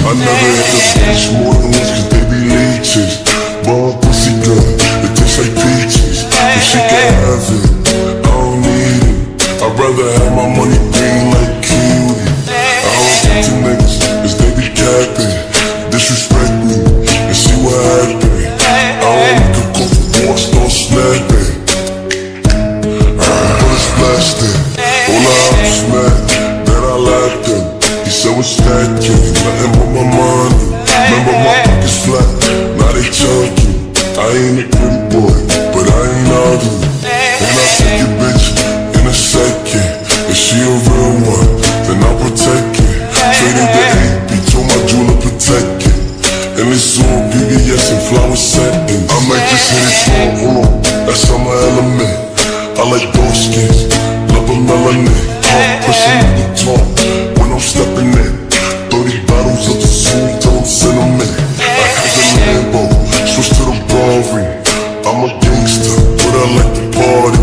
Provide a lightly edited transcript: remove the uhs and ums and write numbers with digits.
I never hit a bitch more than once cause they be leeches. But my pussy good, it tastes like peaches. If she can have it, I don't need it. I'd rather have my money green like kiwi. I don't talk to niggas cause they be capping. Disrespect me and see what happen. I don't make a call for war, start snapping. Bullets blasting, all the ops mad that I lacked them. He said we're stacking, nothing but my money. Remember my pockets flat, now they chunky. I ain't a good boy, but I ain't ugly. And I'll take your bitch in a second. If she a real one, then I'll protect it. Traded the AP, told my jeweler protect it. And it's all BBS and flower settings. I might just hit it for hold on, that's on my element. I like dark skins, love a melanin. Pushing on the top when I'm stepping in. 30 bottles of the soul, don't send them in. I had the Lambo, switch to the Rari. I'm a gangster, but I like to party.